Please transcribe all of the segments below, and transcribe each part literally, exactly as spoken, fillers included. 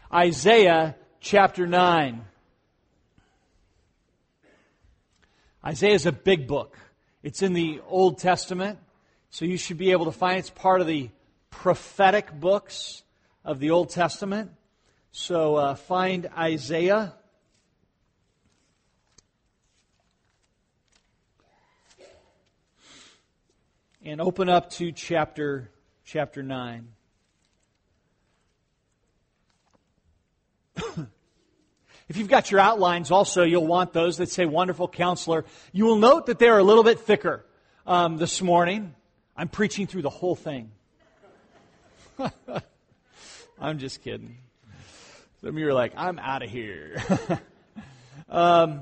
Isaiah chapter nine. Isaiah is a big book. It's in the Old Testament, so you should be able to find it. It's part of the prophetic books of the Old Testament. So uh, find Isaiah. And open up to chapter chapter nine. If you've got your outlines also, you'll want those that say Wonderful Counselor. You will note that they're a little bit thicker um, this morning. I'm preaching through the whole thing. I'm just kidding. Some of you are like, I'm out of here. um,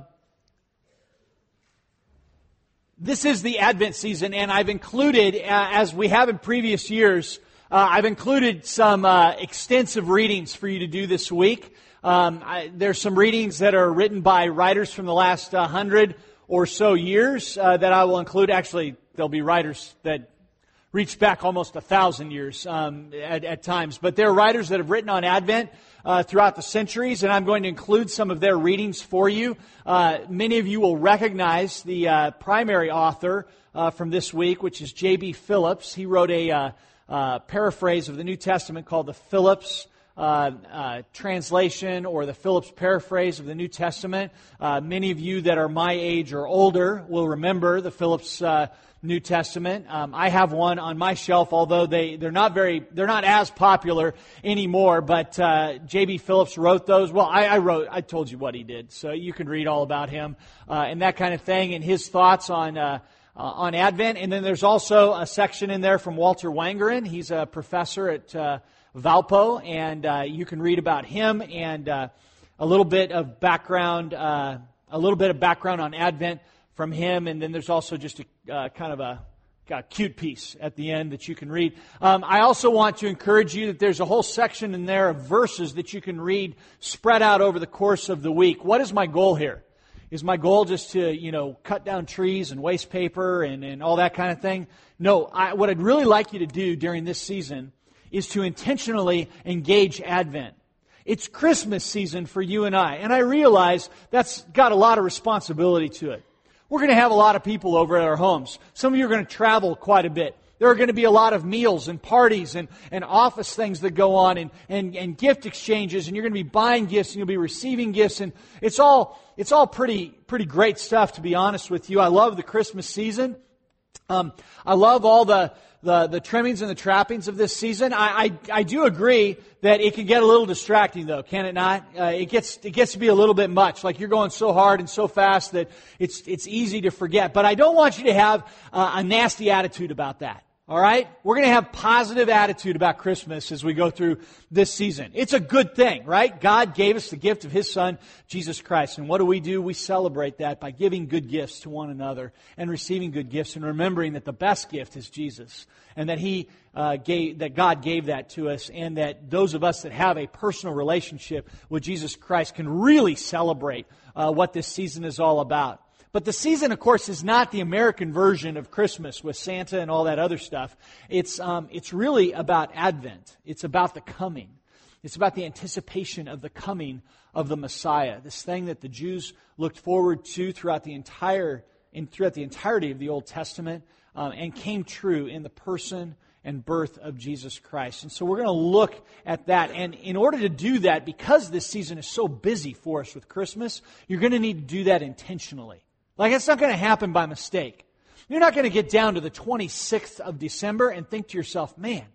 this is the Advent season, and I've included, uh, as we have in previous years, uh, I've included some uh, extensive readings for you to do this week. Um, I, there's some readings that are written by writers from the last uh, hundred or so years uh, that I will include. Actually, there'll be writers that reach back almost a thousand years um, at, at times. But there are writers that have written on Advent uh, throughout the centuries, and I'm going to include some of their readings for you. Uh, many of you will recognize the uh, primary author uh, from this week, which is J B Phillips. He wrote a uh, uh, paraphrase of the New Testament called the Phillips Uh, uh, translation or the Phillips paraphrase of the New Testament. Uh, many of you that are my age or older will remember the Phillips uh, New Testament. Um, I have one on my shelf, although they they're not very they're not as popular anymore. But uh, J B Phillips wrote those. Well, I, I wrote I told you what he did, so you can read all about him uh, and that kind of thing, and his thoughts on. Uh, Uh, on Advent. And then there's also a section in there from Walter Wangerin. He's a professor at uh, Valpo, and uh, you can read about him and uh, a little bit of background, uh, a little bit of background on Advent from him. And then there's also just a uh, kind of a, a cute piece at the end that you can read. Um, I also want to encourage you that there's a whole section in there of verses that you can read spread out over the course of the week. What is my goal here? Is my goal just to, you know, cut down trees and waste paper and, and all that kind of thing? No, I, what I'd really like you to do during this season is to intentionally engage Advent. It's Christmas season for you and I, and I realize that's got a lot of responsibility to it. We're going to have a lot of people over at our homes. Some of you are going to travel quite a bit. There are going to be a lot of meals and parties and, and office things that go on and, and, and gift exchanges, and you're going to be buying gifts and you'll be receiving gifts, and it's all it's all pretty pretty great stuff, to be honest with you. I love the Christmas season. Um, I love all the, the the trimmings and the trappings of this season. I, I I do agree that it can get a little distracting, though, can it not? Uh, it gets it gets to be a little bit much. Like you're going so hard and so fast that it's it's easy to forget. But I don't want you to have uh, a nasty attitude about that. All right? We're going to have positive attitude about Christmas as we go through this season. It's a good thing, right? God gave us the gift of His Son, Jesus Christ. And what do we do? We celebrate that by giving good gifts to one another and receiving good gifts and remembering that the best gift is Jesus and that He uh, gave, that God gave that to us, and that those of us that have a personal relationship with Jesus Christ can really celebrate uh, what this season is all about. But the season, of course, is not the American version of Christmas with Santa and all that other stuff. It's um, it's really about Advent. It's about the coming. It's about the anticipation of the coming of the Messiah. This thing that the Jews looked forward to throughout the entire in, throughout the entirety of the Old Testament, um, and came true in the person and birth of Jesus Christ. And so we're going to look at that. And in order to do that, because this season is so busy for us with Christmas, you're going to need to do that intentionally. Like, it's not going to happen by mistake. You're not going to get down to the twenty-sixth of December and think to yourself, man,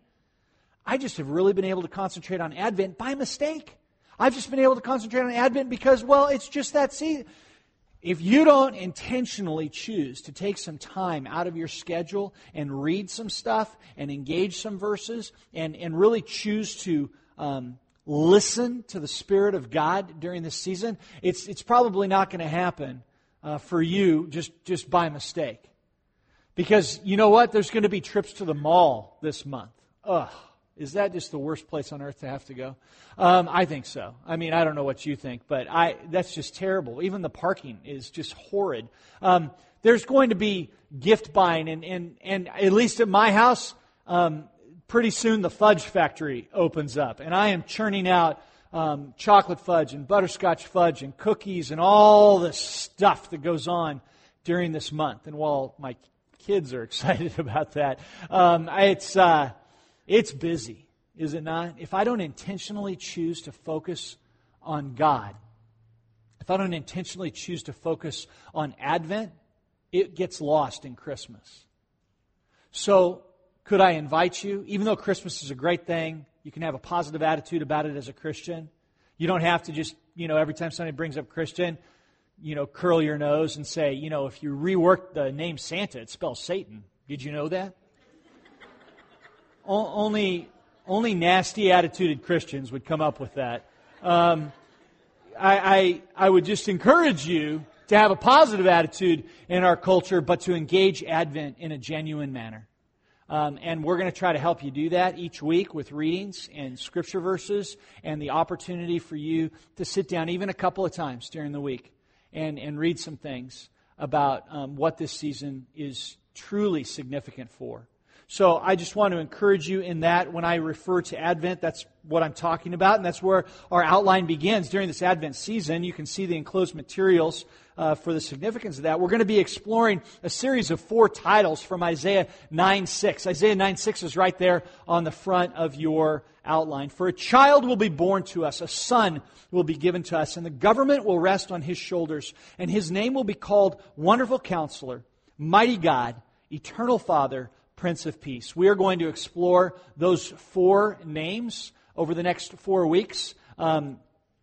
I just have really been able to concentrate on Advent by mistake. I've just been able to concentrate on Advent because, well, it's just that season. If you don't intentionally choose to take some time out of your schedule and read some stuff and engage some verses and, and really choose to um, listen to the Spirit of God during this season, it's, it's probably not going to happen Uh, for you just, just by mistake. Because you know what? There's going to be trips to the mall this month. Ugh, is that just the worst place on earth to have to go? Um, I think so. I mean, I don't know what you think, but I that's just terrible. Even the parking is just horrid. Um, there's going to be gift buying, and, and, and at least at my house, um, pretty soon the fudge factory opens up, and I am churning out um, chocolate fudge and butterscotch fudge and cookies and all the stuff that goes on during this month. And while my kids are excited about that, um, it's uh, it's busy, is it not? If I don't intentionally choose to focus on God, if I don't intentionally choose to focus on Advent, it gets lost in Christmas. So, could I invite you, even though Christmas is a great thing, you can have a positive attitude about it as a Christian. You don't have to just, you know, every time somebody brings up Christian, you know, curl your nose and say, you know, if you rework the name Santa, it spells Satan. Did you know that? o- only, only nasty attituded Christians would come up with that. Um, I, I, I would just encourage you to have a positive attitude in our culture, but to engage Advent in a genuine manner. Um, and we're going to try to help you do that each week with readings and scripture verses and the opportunity for you to sit down even a couple of times during the week and, and read some things about um, what this season is truly significant for. So I just want to encourage you in that. When I refer to Advent, that's what I'm talking about, and that's where our outline begins. During this Advent season, you can see the enclosed materials uh, for the significance of that. We're going to be exploring a series of four titles from Isaiah nine six. Isaiah nine six is right there on the front of your outline. For a child will be born to us, a son will be given to us, and the government will rest on his shoulders, and his name will be called Wonderful Counselor, Mighty God, Eternal Father, Prince of Peace. We are going to explore those four names over the next four weeks. Um,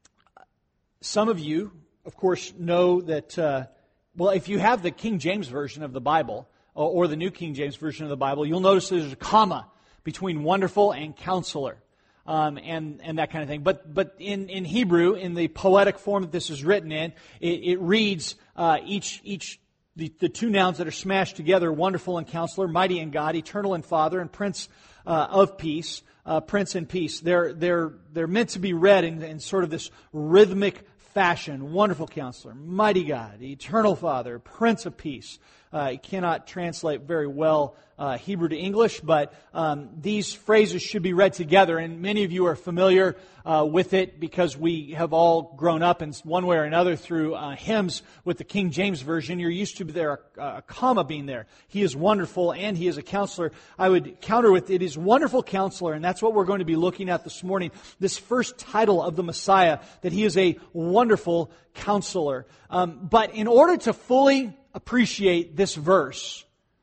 some of you, of course, know that, uh, well, if you have the King James Version of the Bible, or, or the New King James Version of the Bible, you'll notice there's a comma between wonderful and counselor, um, and, and that kind of thing. But but in, in Hebrew, in the poetic form that this is written in, it, it reads uh, each each The, the two nouns that are smashed together, wonderful and counselor, mighty and God, eternal and Father, and Prince uh, of Peace, uh, Prince and Peace. They're they're they're meant to be read in, in sort of this rhythmic fashion. Wonderful Counselor, Mighty God, Eternal Father, Prince of Peace. Uh, it cannot translate very well uh, Hebrew to English, but um, these phrases should be read together, and many of you are familiar uh, with it because we have all grown up in one way or another through uh, hymns with the King James Version. You're used to there a, a comma being there. He is wonderful and He is a counselor. I would counter with it is Wonderful Counselor, and that's what we're going to be looking at this morning. This first title of the Messiah, that He is a wonderful counselor. Um, but in order to fully appreciate this verse,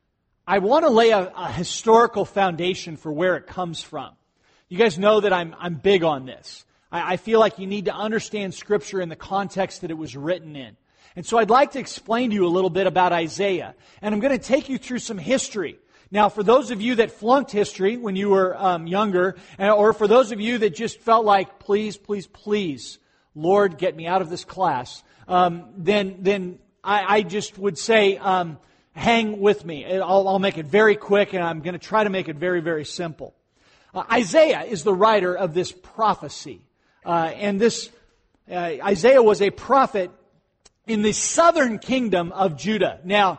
I want to lay a, a historical foundation for where it comes from. You guys know that I'm I'm big on this. I, I feel like you need to understand Scripture in the context that it was written in. And so I'd like to explain to you a little bit about Isaiah. And I'm going to take you through some history. Now, for those of you that flunked history when you were um, younger, or for those of you that just felt like, please, please, please, Lord, get me out of this class, um, then then I, I just would say, um, hang with me. I'll, I'll make it very quick, and I'm going to try to make it very, very simple. Uh, Isaiah is the writer of this prophecy. Uh, and this uh, Isaiah was a prophet in the southern kingdom of Judah. Now,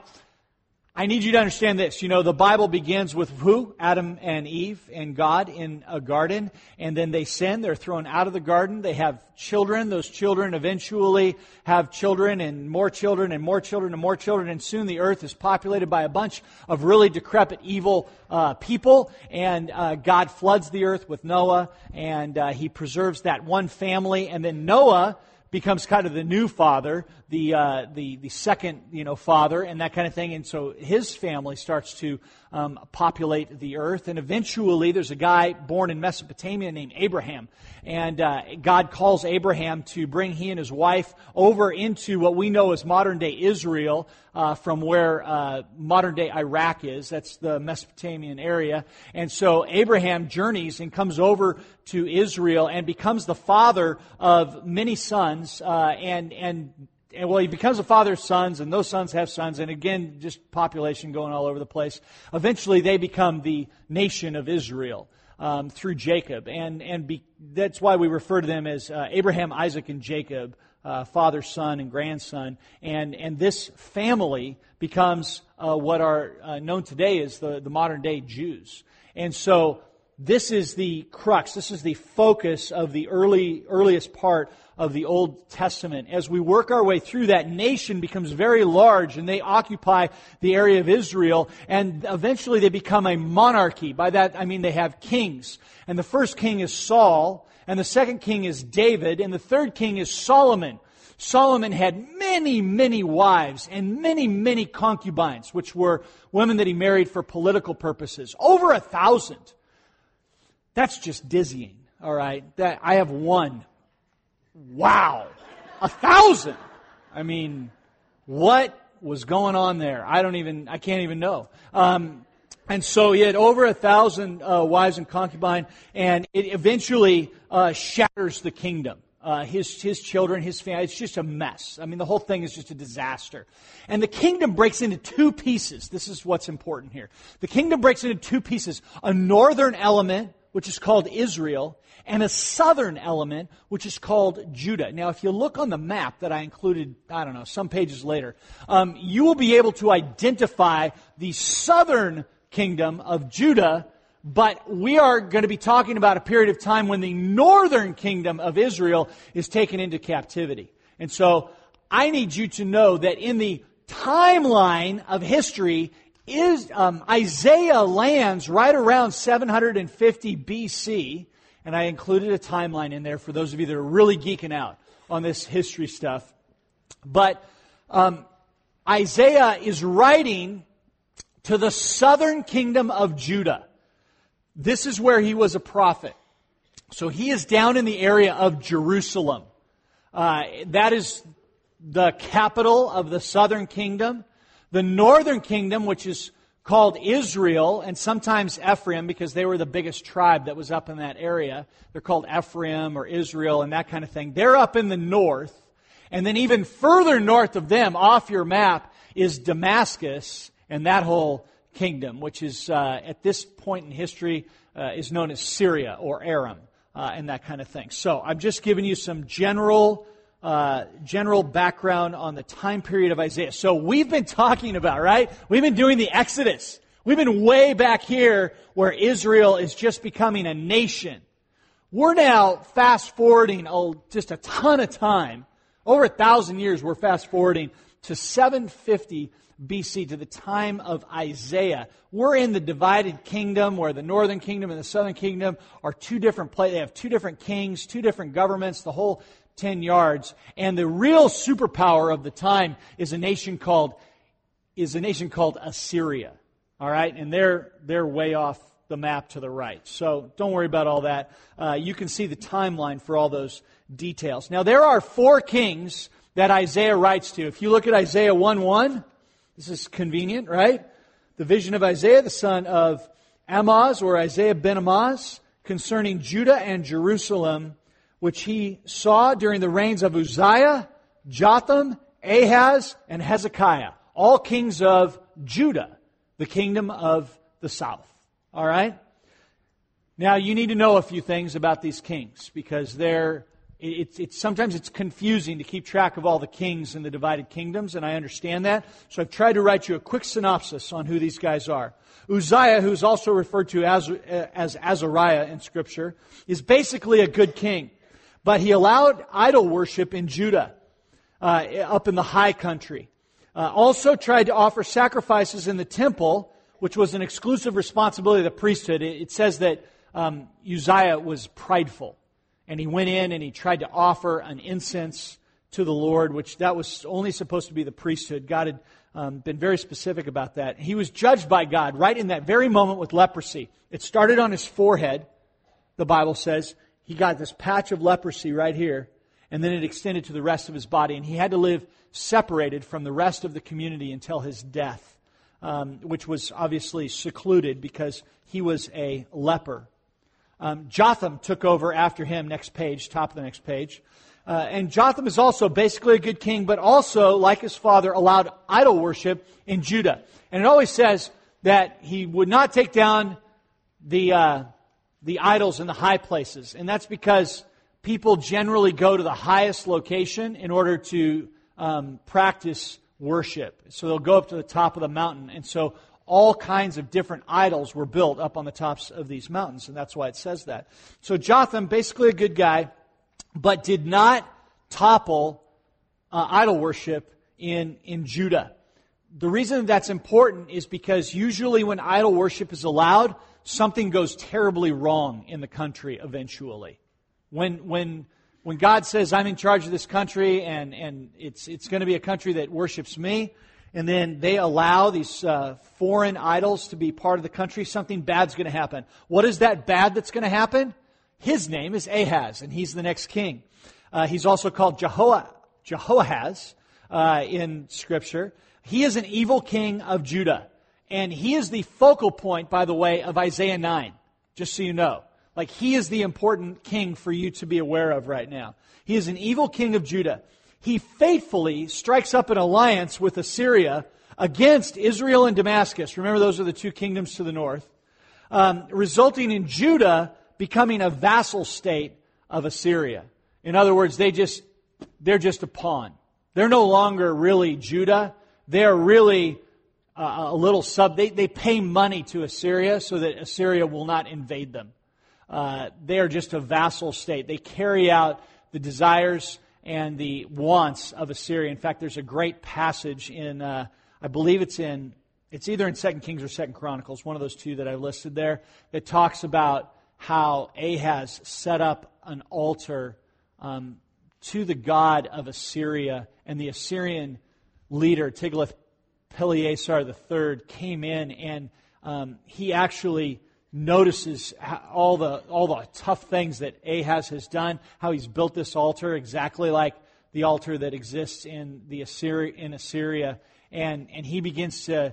I need you to understand this. You know, the Bible begins with who? Adam and Eve and God in a garden. And then they sin. They're thrown out of the garden. They have children. Those children eventually have children and more children and more children and more children. And soon the earth is populated by a bunch of really decrepit, evil uh, people. And uh, God floods the earth with Noah. And uh, He preserves that one family. And then Noah becomes kind of the new father, the uh, the the second you know father, and that kind of thing. And so his family starts to um, populate the earth. And eventually, there's a guy born in Mesopotamia named Abraham, and uh, God calls Abraham to bring he and his wife over into what we know as modern day Israel, uh, from where uh, modern day Iraq is. That's the Mesopotamian area. And so Abraham journeys and comes over to Israel and becomes the father of many sons, uh, and and. And well, he becomes a father of sons, and those sons have sons, and again, just population going all over the place. Eventually, they become the nation of Israel um, through Jacob, and and be, that's why we refer to them as uh, Abraham, Isaac, and Jacob, uh, father, son, and grandson. And and this family becomes uh, what are uh, known today as the the modern day Jews. And so this is the crux, this is the focus of the early earliest part of the Old Testament. As we work our way through, that nation becomes very large, and they occupy the area of Israel, and eventually they become a monarchy. By that I mean they have kings. And the first king is Saul, and the second king is David, and the third king is Solomon. Solomon had many, many wives and many, many concubines, which were women that he married for political purposes. Over a thousand. That's just dizzying, all right? That I have one. Wow. A thousand. I mean, what was going on there? I don't even, I can't even know. Um, and so he had over a thousand uh, wives and concubines, and it eventually uh, shatters the kingdom. Uh, his his children, his family, it's just a mess. I mean, the whole thing is just a disaster. And the kingdom breaks into two pieces. This is what's important here. The kingdom breaks into two pieces. A northern element, which is called Israel, and a southern element, which is called Judah. Now, if you look on the map that I included, I don't know, some pages later, um, you will be able to identify the southern kingdom of Judah, but we are going to be talking about a period of time when the northern kingdom of Israel is taken into captivity. And so I need you to know that in the timeline of history, is um, Isaiah lands right around seven hundred fifty B C, and I included a timeline in there for those of you that are really geeking out on this history stuff. But um, Isaiah is writing to the southern kingdom of Judah. This is where he was a prophet. So he is down in the area of Jerusalem. Uh, that is the capital of the southern kingdom. The northern kingdom, which is called Israel, and sometimes Ephraim, because they were the biggest tribe that was up in that area. They're called Ephraim or Israel and that kind of thing. They're up in the north. And then even further north of them, off your map, is Damascus and that whole kingdom, which is uh, at this point in history uh, is known as Syria or Aram uh, and that kind of thing. So I'm just giving you some general uh, general background on the time period of Isaiah. So we've been talking about, right? We've been doing the Exodus. We've been way back here where Israel is just becoming a nation. We're now fast forwarding oh, just a ton of time. Over a thousand years we're fast forwarding to seven fifty B C, to the time of Isaiah. We're in the divided kingdom where the northern kingdom and the southern kingdom are two different places. They have two different kings, two different governments, the whole ten yards. And the real superpower of the time is a nation called is a nation called Assyria. All right, and they're they're way off the map to the right. So don't worry about all that. Uh, you can see the timeline for all those details. Now there are four kings that Isaiah writes to. If you look at Isaiah one one. This is convenient, right? The vision of Isaiah, the son of Amoz, or Isaiah ben Amoz, concerning Judah and Jerusalem, which he saw during the reigns of Uzziah, Jotham, Ahaz, and Hezekiah, all kings of Judah, the kingdom of the south. All right? Now, you need to know a few things about these kings, because they're It's, it's, sometimes it's confusing to keep track of all the kings in the divided kingdoms, and I understand that. So I've tried to write you a quick synopsis on who these guys are. Uzziah, who's also referred to as, as Azariah in Scripture, is basically a good king. But he allowed idol worship in Judah, uh, up in the high country. Uh, also tried to offer sacrifices in the temple, which was an exclusive responsibility of the priesthood. It, it says that um, Uzziah was prideful. And he went in and he tried to offer an incense to the Lord, which that was only supposed to be the priesthood. God had um, been very specific about that. He was judged by God right in that very moment with leprosy. It started on his forehead, the Bible says. He got this patch of leprosy right here, and then it extended to the rest of his body. And he had to live separated from the rest of the community until his death, um, which was obviously secluded because he was a leper. Um, Jotham took over after him, next page, top of the next page. Uh, and Jotham is also basically a good king, but also, like his father, allowed idol worship in Judah. And it always says that he would not take down the uh, the idols in the high places. And that's because people generally go to the highest location in order to um, practice worship. So they'll go up to the top of the mountain. And so all kinds of different idols were built up on the tops of these mountains, and that's why it says that. So Jotham, basically a good guy, but did not topple uh, idol worship in, in Judah. The reason that's important is because usually when idol worship is allowed, something goes terribly wrong in the country eventually. When when when God says, I'm in charge of this country, and, and it's it's going to be a country that worships me, and then they allow these uh, foreign idols to be part of the country, something bad's going to happen. What is that bad that's going to happen? His name is Ahaz, and he's the next king. Uh, he's also called Jeho- Jehoahaz uh, in Scripture. He is an evil king of Judah. And he is the focal point, by the way, of Isaiah nine, just so you know. Like, he is the important king for you to be aware of right now. He is an evil king of Judah. He faithfully strikes up an alliance with Assyria against Israel and Damascus. Remember, those are the two kingdoms to the north. Um, resulting in Judah becoming a vassal state of Assyria. In other words, they just, they're just a pawn. They're no longer really Judah. They're really uh, a little sub. They, they pay money to Assyria so that Assyria will not invade them. Uh, they are just a vassal state. They carry out the desires and the wants of Assyria. In fact, there's a great passage in, uh, I believe it's in, it's either in Second Kings or Second Chronicles, one of those two that I listed there, that talks about how Ahaz set up an altar um, to the god of Assyria, and the Assyrian leader, Tiglath-Pileser the third, came in, and um, he actually notices all the all the tough things that Ahaz has done, how he's built this altar exactly like the altar that exists in the Assyria in Assyria, and and he begins to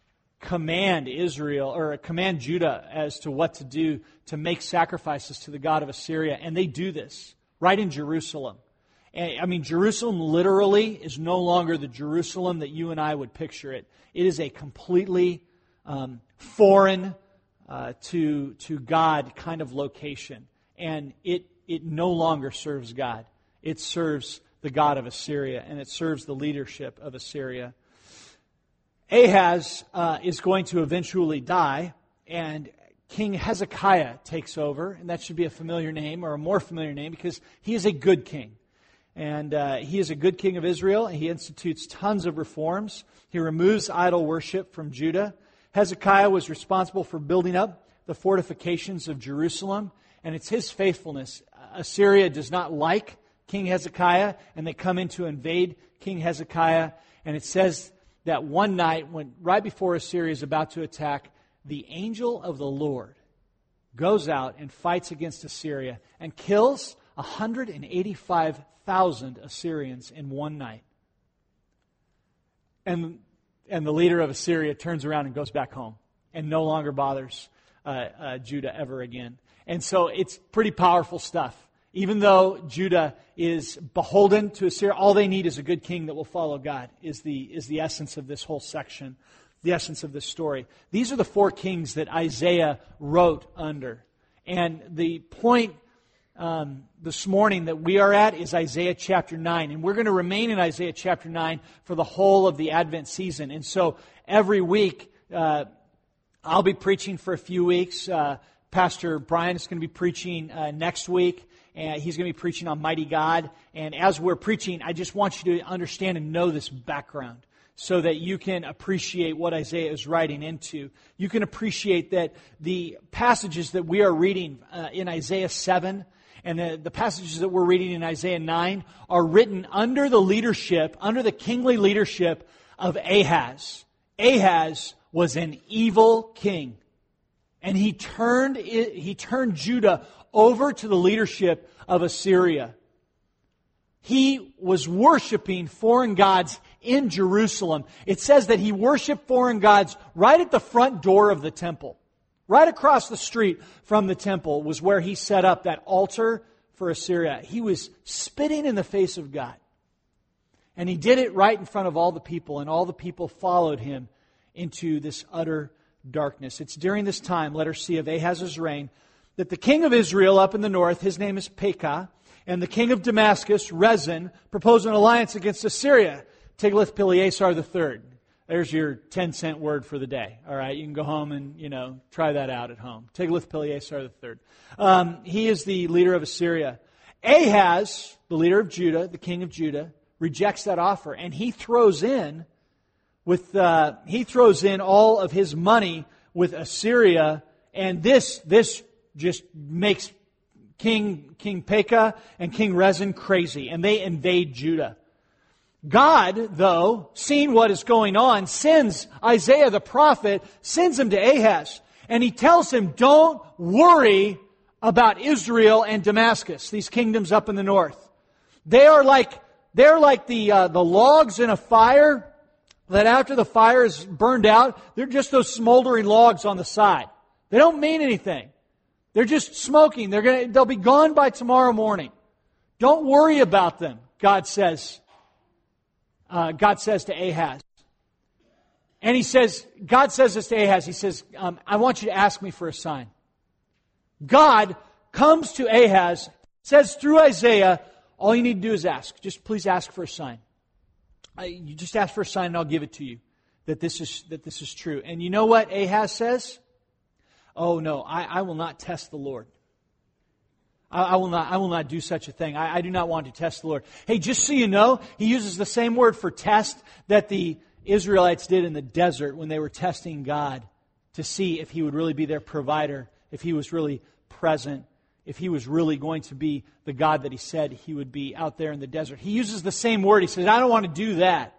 command Israel or command Judah as to what to do to make sacrifices to the god of Assyria, and they do this right in Jerusalem. I mean, Jerusalem literally is no longer the Jerusalem that you and I would picture it. It is a completely um, foreign uh, to to God kind of location, and it it no longer serves God. It serves the god of Assyria, and it serves the leadership of Assyria. Ahaz uh, is going to eventually die, and King Hezekiah takes over, and that should be a familiar name, or a more familiar name, because he is a good king. And uh, he is a good king of Israel, and he institutes tons of reforms. He removes idol worship from Judah. Hezekiah was responsible for building up the fortifications of Jerusalem, and it's his faithfulness. Assyria does not like King Hezekiah, and they come in to invade King Hezekiah, and it says that one night, when right before Assyria is about to attack, the angel of the Lord goes out and fights against Assyria and kills one hundred eighty-five thousand Assyrians in one night. And, and the leader of Assyria turns around and goes back home and no longer bothers uh, uh, Judah ever again. And so it's pretty powerful stuff. Even though Judah is beholden to Assyria, all they need is a good king that will follow God, is the, is the essence of this whole section, the essence of this story. These are the four kings that Isaiah wrote under. And the point um, this morning that we are at is Isaiah chapter nine. And we're going to remain in Isaiah chapter nine for the whole of the Advent season. And so every week, uh, I'll be preaching for a few weeks. Uh, Pastor Brian is going to be preaching uh, next week. And he's going to be preaching on Mighty God. And as we're preaching, I just want you to understand and know this background so that you can appreciate what Isaiah is writing into. You can appreciate that the passages that we are reading uh, in Isaiah seven and the, the passages that we're reading in Isaiah nine are written under the leadership, under the kingly leadership of Ahaz. Ahaz was an evil king. And he turned it, he turned Judah over to the leadership of Assyria. He was worshiping foreign gods in Jerusalem. It says that he worshiped foreign gods right at the front door of the temple. Right across the street from the temple was where he set up that altar for Assyria. He was spitting in the face of God. And he did it right in front of all the people, and all the people followed him into this utter darkness. It's during this time, letter C, of Ahaz's reign, that the king of Israel up in the north, his name is Pekah, and the king of Damascus, Rezin, proposed an alliance against Assyria, Tiglath-Pileser the third. There's your ten cent word for the day. All right, you can go home and, you know, try that out at home. Tiglath-Pileser the third. Um, he is the leader of Assyria. Ahaz, the leader of Judah, the king of Judah, rejects that offer, and he throws in with uh, he throws in all of his money with Assyria, and this this just makes King King Pekah and King Rezin crazy, and they invade Judah. God, though, seeing what is going on, sends Isaiah the prophet, sends him to Ahaz, and he tells him, don't worry about Israel and Damascus, these kingdoms up in the north. They are like they're like the uh, the logs in a fire that after the fire is burned out, they're just those smoldering logs on the side. They don't mean anything. They're just smoking. They're gonna they'll be gone by tomorrow morning. Don't worry about them, God says. Uh, God says to Ahaz. And he says, God says this to Ahaz. He says, um, I want you to ask me for a sign. God comes to Ahaz, says through Isaiah, all you need to do is ask. Just please ask for a sign. I, you just ask for a sign and I'll give it to you. That this is that this is true. And you know what Ahaz says? Oh no, I, I will not test the Lord. I, I will not I will not do such a thing. I, I do not want to test the Lord. Hey, just so you know, he uses the same word for test that the Israelites did in the desert when they were testing God to see if He would really be their provider, if He was really present, if He was really going to be the God that He said He would be out there in the desert. He uses the same word. He says, I don't want to do that.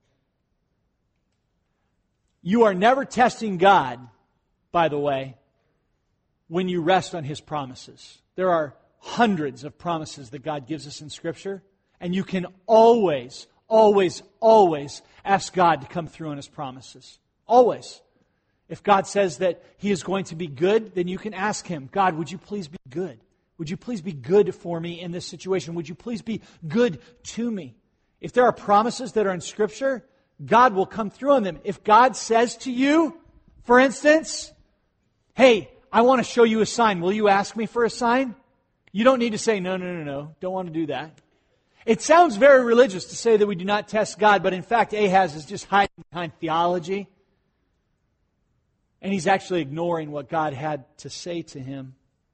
You are never testing God, by the way, when you rest on His promises. There are hundreds of promises that God gives us in Scripture, and you can always, always, always ask God to come through on His promises. Always. If God says that He is going to be good, then you can ask Him, God, would you please be good? Would you please be good for me in this situation? Would you please be good to me? If there are promises that are in Scripture, God will come through on them. If God says to you, for instance, hey, I want to show you a sign. Will you ask me for a sign? You don't need to say, no, no, no, no. Don't want to do that. It sounds very religious to say that we do not test God, but in fact, Ahaz is just hiding behind theology. And he's actually ignoring what God had to say to him.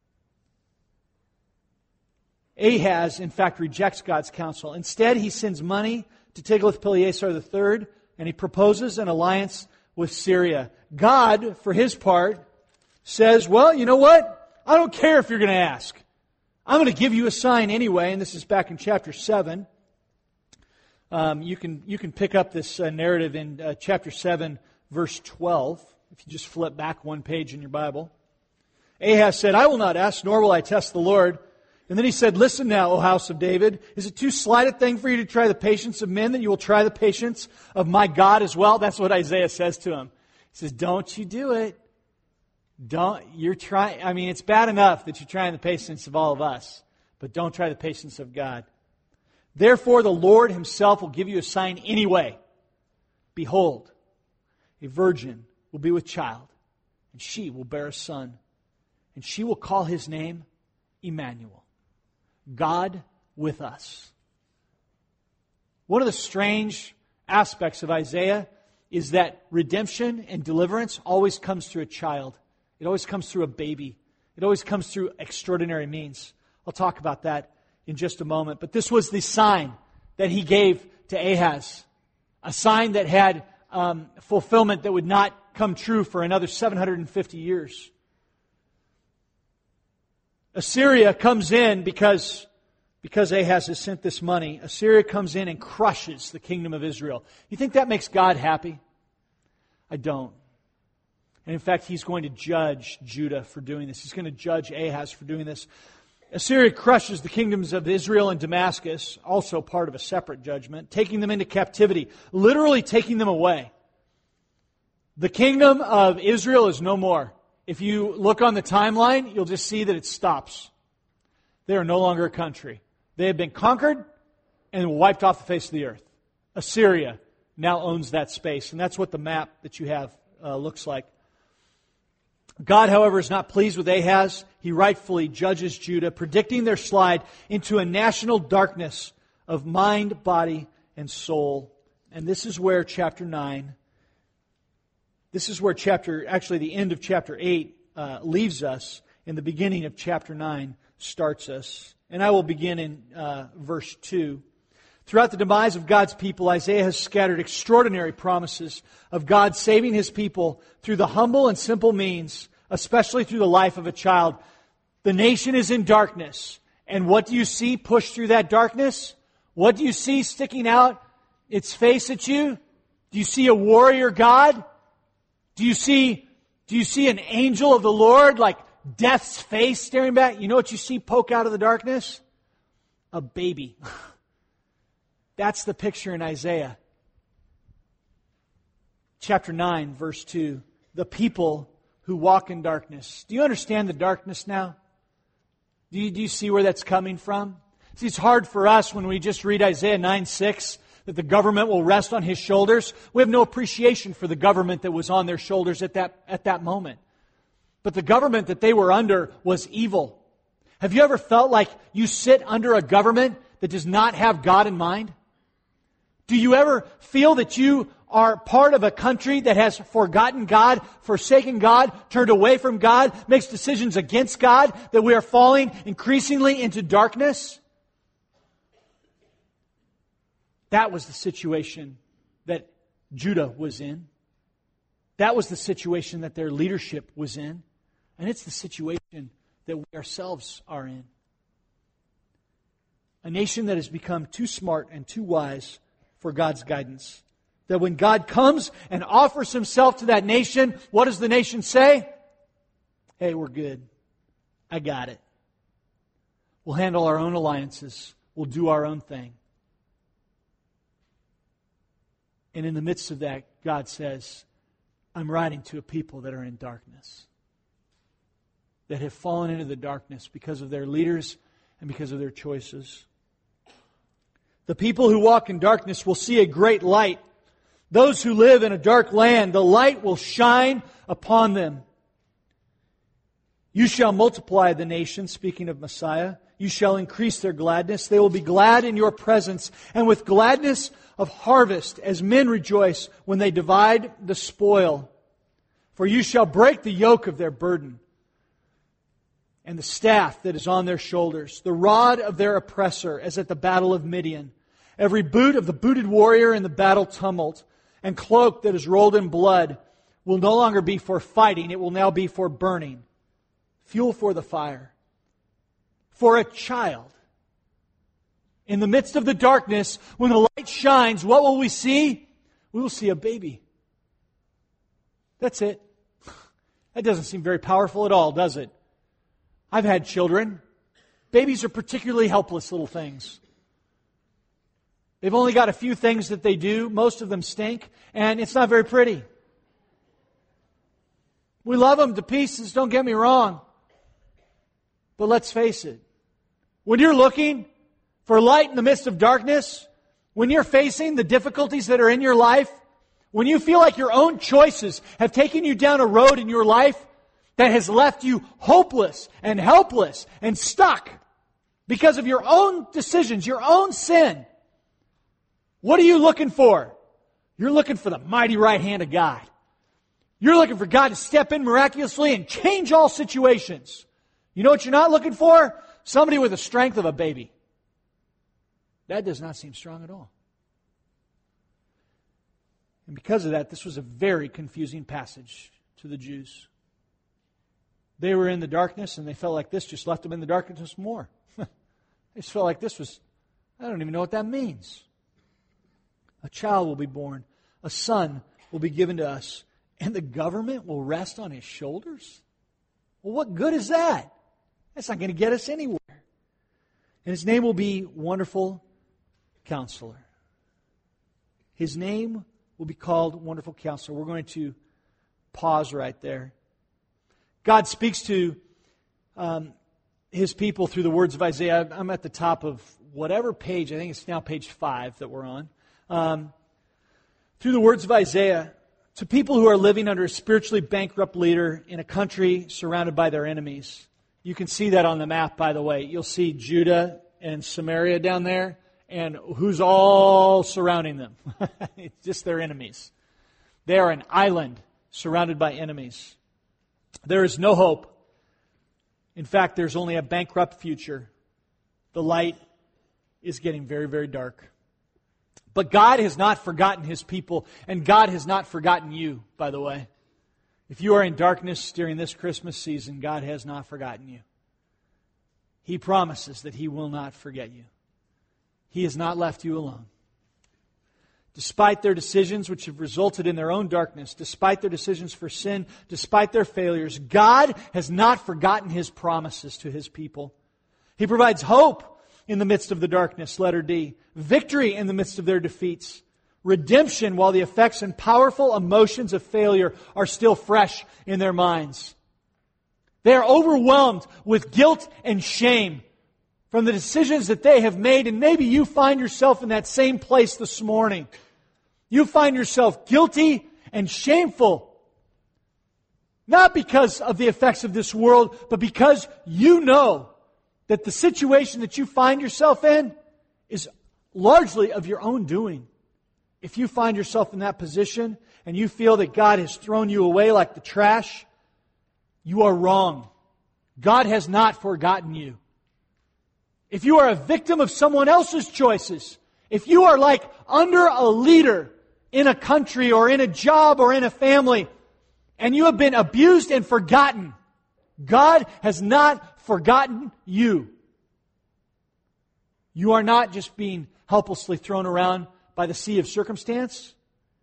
Ahaz, in fact, rejects God's counsel. Instead, he sends money to Tiglath-Pileser the third, and he proposes an alliance with Syria. God, for His part, says, well, you know what? I don't care if you're going to ask. I'm going to give you a sign anyway, and this is back in chapter seven. Um, you can you can pick up this uh, narrative in uh, chapter seven, verse twelve, if you just flip back one page in your Bible. Ahaz said, I will not ask, nor will I test the Lord. And then he said, listen now, O house of David, is it too slight a thing for you to try the patience of men that you will try the patience of my God as well? That's what Isaiah says to him. He says, don't you do it. Don't, you're trying, I mean, it's bad enough that you're trying the patience of all of us, but don't try the patience of God. Therefore, the Lord Himself will give you a sign anyway. Behold, a virgin will be with child, and she will bear a son, and she will call his name Emmanuel, God with us. One of the strange aspects of Isaiah is that redemption and deliverance always comes through a child. It always comes through a baby. It always comes through extraordinary means. I'll talk about that in just a moment. But this was the sign that he gave to Ahaz. A sign that had um, fulfillment that would not come true for another seven hundred fifty years. Assyria comes in because, because Ahaz has sent this money. Assyria comes in and crushes the kingdom of Israel. You think that makes God happy? I don't. And in fact, He's going to judge Judah for doing this. He's going to judge Ahaz for doing this. Assyria crushes the kingdoms of Israel and Damascus, also part of a separate judgment, taking them into captivity, literally taking them away. The kingdom of Israel is no more. If you look on the timeline, you'll just see that it stops. They are no longer a country. They have been conquered and wiped off the face of the earth. Assyria now owns that space, and that's what the map that you have uh, looks like. God, however, is not pleased with Ahaz. He rightfully judges Judah, predicting their slide into a national darkness of mind, body, and soul. And this is where chapter nine This is where chapter, actually the end of chapter eight uh, leaves us, and the beginning of chapter nine starts us. And I will begin in uh, verse two. Throughout the demise of God's people, Isaiah has scattered extraordinary promises of God saving His people through the humble and simple means, especially through the life of a child. The nation is in darkness. And what do you see pushed through that darkness? What do you see sticking out its face at you? Do you see a warrior God? Do you see, do you see an angel of the Lord like death's face staring back? You know what you see poke out of the darkness? A baby. That's the picture in Isaiah. Chapter nine, verse two. The people who walk in darkness. Do you understand the darkness now? Do you, do you see where that's coming from? See, it's hard for us when we just read Isaiah nine six that the government will rest on His shoulders. We have no appreciation for the government that was on their shoulders at that, at that moment. But the government that they were under was evil. Have you ever felt like you sit under a government that does not have God in mind? Do you ever feel that you are part of a country that has forgotten God, forsaken God, turned away from God, makes decisions against God, that we are falling increasingly into darkness? That was the situation that Judah was in. That was the situation that their leadership was in. And it's the situation that we ourselves are in. A nation that has become too smart and too wise for God's guidance. That when God comes and offers Himself to that nation, what does the nation say? Hey, we're good. I got it. We'll handle our own alliances. We'll do our own thing. And in the midst of that, God says, I'm writing to a people that are in darkness. That have fallen into the darkness because of their leaders and because of their choices. The people who walk in darkness will see a great light. Those who live in a dark land, the light will shine upon them. You shall multiply the nation, speaking of Messiah. You shall increase their gladness. They will be glad in your presence, and with gladness of harvest, as men rejoice when they divide the spoil. For you shall break the yoke of their burden, and the staff that is on their shoulders, the rod of their oppressor, as at the battle of Midian. Every boot of the booted warrior in the battle tumult, and cloak that is rolled in blood, will no longer be for fighting, it will now be for burning. Fuel for the fire. For a child. In the midst of the darkness, when the light shines, what will we see? We will see a baby. That's it. That doesn't seem very powerful at all, does it? I've had children. Babies are particularly helpless little things. They've only got a few things that they do. Most of them stink, and it's not very pretty. We love them to pieces, don't get me wrong. But let's face it. When you're looking for light in the midst of darkness, when you're facing the difficulties that are in your life, when you feel like your own choices have taken you down a road in your life that has left you hopeless and helpless and stuck because of your own decisions, your own sin, what are you looking for? You're looking for the mighty right hand of God. You're looking for God to step in miraculously and change all situations. You know what you're not looking for? Somebody with the strength of a baby. That does not seem strong at all. And because of that, this was a very confusing passage to the Jews. They were in the darkness, and they felt like this just left them in the darkness more. They just felt like this was, I don't even know what that means. A child will be born. A son will be given to us. And the government will rest on His shoulders? Well, what good is that? That's not going to get us anywhere. And His name will be Wonderful Counselor. His name will be called Wonderful Counselor. We're going to pause right there. God speaks to um, His people through the words of Isaiah. I'm at the top of whatever page, I think it's now page five that we're on. Um, through the words of Isaiah, to people who are living under a spiritually bankrupt leader in a country surrounded by their enemies. You can see that on the map, by the way. You'll see Judah and Samaria down there, and who's all surrounding them? It's just their enemies. They are an island surrounded by enemies. There is no hope. In fact, there's only a bankrupt future. The light is getting very, very dark. But God has not forgotten His people, and God has not forgotten you, by the way. If you are in darkness during this Christmas season, God has not forgotten you. He promises that He will not forget you. He has not left you alone. Despite their decisions which have resulted in their own darkness, despite their decisions for sin, despite their failures, God has not forgotten His promises to His people. He provides hope in the midst of the darkness, letter D. Victory in the midst of their defeats. Redemption while the effects and powerful emotions of failure are still fresh in their minds. They are overwhelmed with guilt and shame from the decisions that they have made, and maybe you find yourself in that same place this morning. You find yourself guilty and shameful, not because of the effects of this world, but because you know that the situation that you find yourself in is largely of your own doing. If you find yourself in that position and you feel that God has thrown you away like the trash, you are wrong. God has not forgotten you. If you are a victim of someone else's choices, if you are like under a leader in a country or in a job or in a family, and you have been abused and forgotten, God has not forgotten you. You are not just being helplessly thrown around by the sea of circumstance.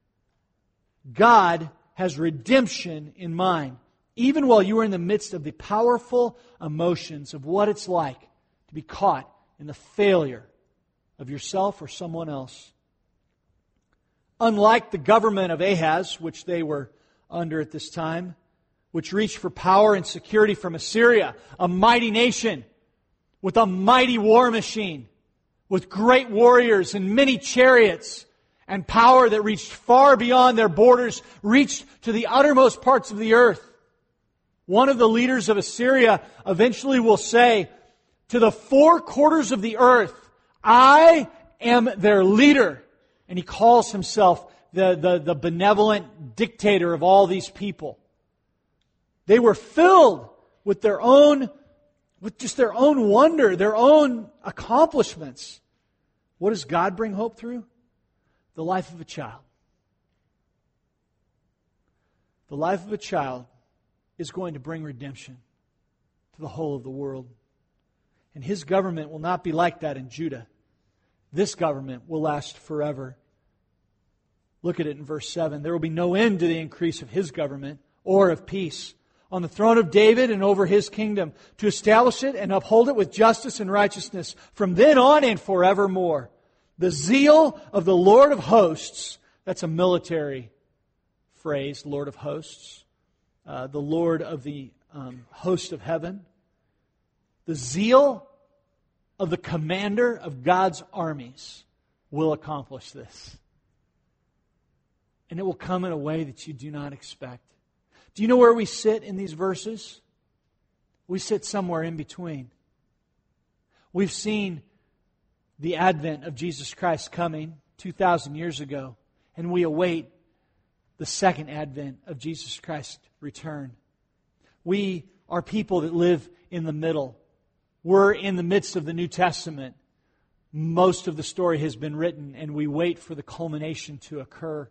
God has redemption in mind, even while you are in the midst of the powerful emotions of what it's like to be caught in the failure of yourself or someone else. Unlike the government of Ahaz, which they were under at this time, which reached for power and security from Assyria, a mighty nation with a mighty war machine, with great warriors and many chariots, and power that reached far beyond their borders, reached to the uttermost parts of the earth. One of the leaders of Assyria eventually will say, to the four quarters of the earth, I am their leader. And he calls himself the, the, the benevolent dictator of all these people. They were filled with their own, with just their own wonder, their own accomplishments. What does God bring hope through? The life of a child. The life of a child is going to bring redemption to the whole of the world. And His government will not be like that in Judah. This government will last forever. Look at it in verse seven. There will be no end to the increase of His government or of peace on the throne of David and over His kingdom, to establish it and uphold it with justice and righteousness from then on and forevermore. The zeal of the Lord of hosts, that's a military phrase, Lord of hosts, uh, the Lord of the um, host of heaven. The zeal of the commander of God's armies will accomplish this. And it will come in a way that you do not expect. Do you know where we sit in these verses? We sit somewhere in between. We've seen the advent of Jesus Christ coming two thousand years ago, and we await the second advent of Jesus Christ's return. We are people that live in the middle. We're in the midst of the New Testament. Most of the story has been written, and we wait for the culmination to occur.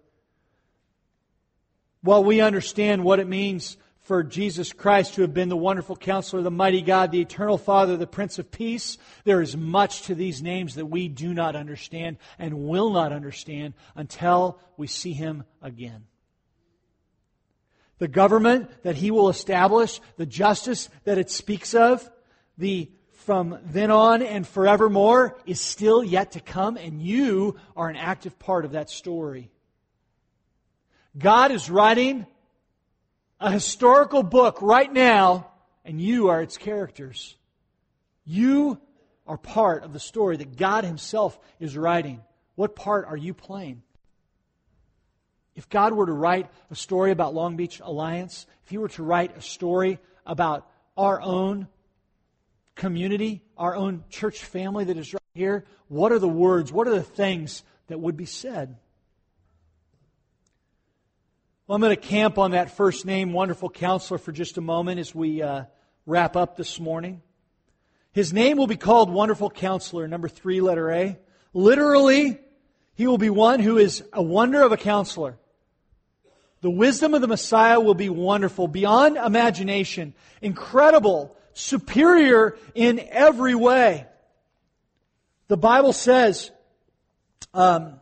While we understand what it means for Jesus Christ to have been the wonderful Counselor, the mighty God, the eternal Father, the Prince of Peace, there is much to these names that we do not understand and will not understand until we see Him again. The government that He will establish, the justice that it speaks of, the from then on and forevermore is still yet to come, and you are an active part of that story. God is writing a historical book right now, and you are its characters. You are part of the story that God Himself is writing. What part are you playing? If God were to write a story about Long Beach Alliance, if He were to write a story about our own community, our own church family that is right here, what are the words, what are the things that would be said? Well, I'm going to camp on that first name, Wonderful Counselor, for just a moment as we uh, wrap up this morning. His name will be called Wonderful Counselor, number three, letter A. Literally, He will be one who is a wonder of a counselor. The wisdom of the Messiah will be wonderful, beyond imagination, incredible, superior in every way. The Bible says um,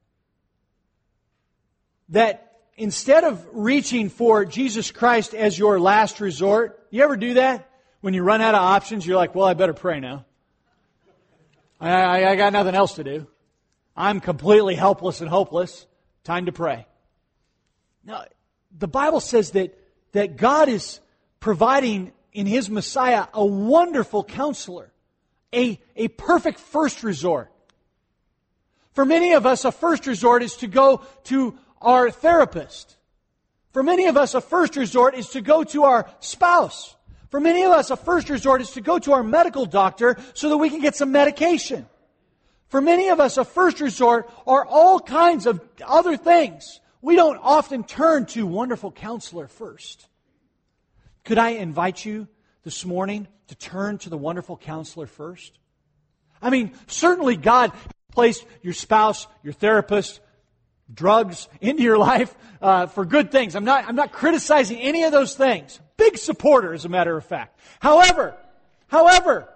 that instead of reaching for Jesus Christ as your last resort, you ever do that? When you run out of options, you're like, well, I better pray now. I, I, I got nothing else to do. I'm completely helpless and hopeless. Time to pray. Now, the Bible says that, that God is providing in His Messiah a wonderful counselor, a, a perfect first resort. For many of us, a first resort is to go to our therapist. For many of us, a first resort is to go to our spouse. For many of us, a first resort is to go to our medical doctor so that we can get some medication. For many of us, a first resort are all kinds of other things. We don't often turn to Wonderful Counselor first. Could I invite you this morning to turn to the Wonderful Counselor first? I mean, certainly God placed your spouse, your therapist, drugs into your life uh, for good things. I'm not, I'm not criticizing any of those things. Big supporter, as a matter of fact. However, however,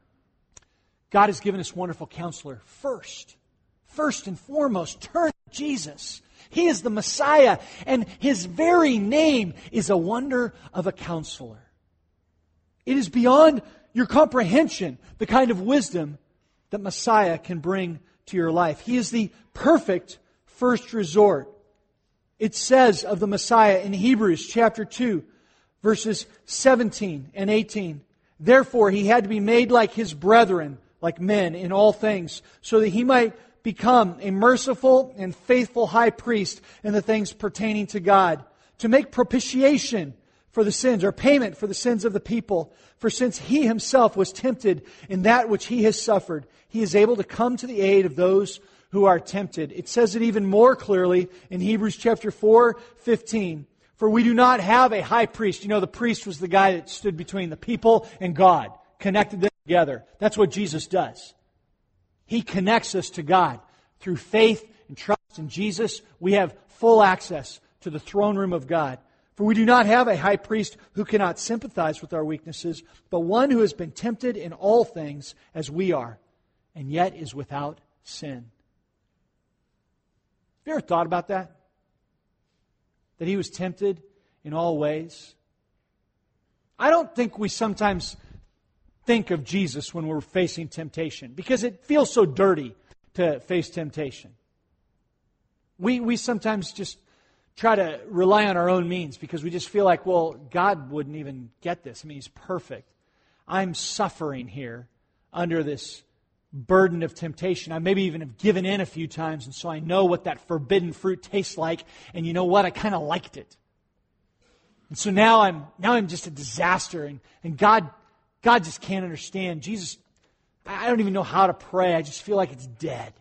God has given us Wonderful Counselor first. First and foremost, turn to Jesus. He is the Messiah, and His very name is a wonder of a counselor. It is beyond your comprehension, the kind of wisdom that Messiah can bring to your life. He is the perfect first resort. It says of the Messiah in Hebrews chapter two, verses seventeen and eighteen, therefore He had to be made like His brethren, like men in all things, so that He might become a merciful and faithful high priest in the things pertaining to God, to make propitiation for the sins, or payment for the sins of the people. For since He Himself was tempted in that which He has suffered, He is able to come to the aid of those who are tempted. It says it even more clearly in Hebrews chapter four, fifteen. For we do not have a high priest. You know, the priest was the guy that stood between the people and God, connected them together. That's what Jesus does. He connects us to God. Through faith and trust in Jesus, we have full access to the throne room of God. For we do not have a high priest who cannot sympathize with our weaknesses, but one who has been tempted in all things as we are, and yet is without sin. Have you ever thought about that? That He was tempted in all ways? I don't think we sometimes think of Jesus when we're facing temptation, because it feels so dirty to face temptation. We we sometimes just try to rely on our own means because we just feel like, well, God wouldn't even get this. I mean, He's perfect. I'm suffering here under this burden of temptation. I maybe even have given in a few times, and so I know what that forbidden fruit tastes like, and you know what? I kind of liked it. And so now I'm now I'm just a disaster, and, and God God just can't understand. Jesus, I don't even know how to pray. I just feel like it's dead.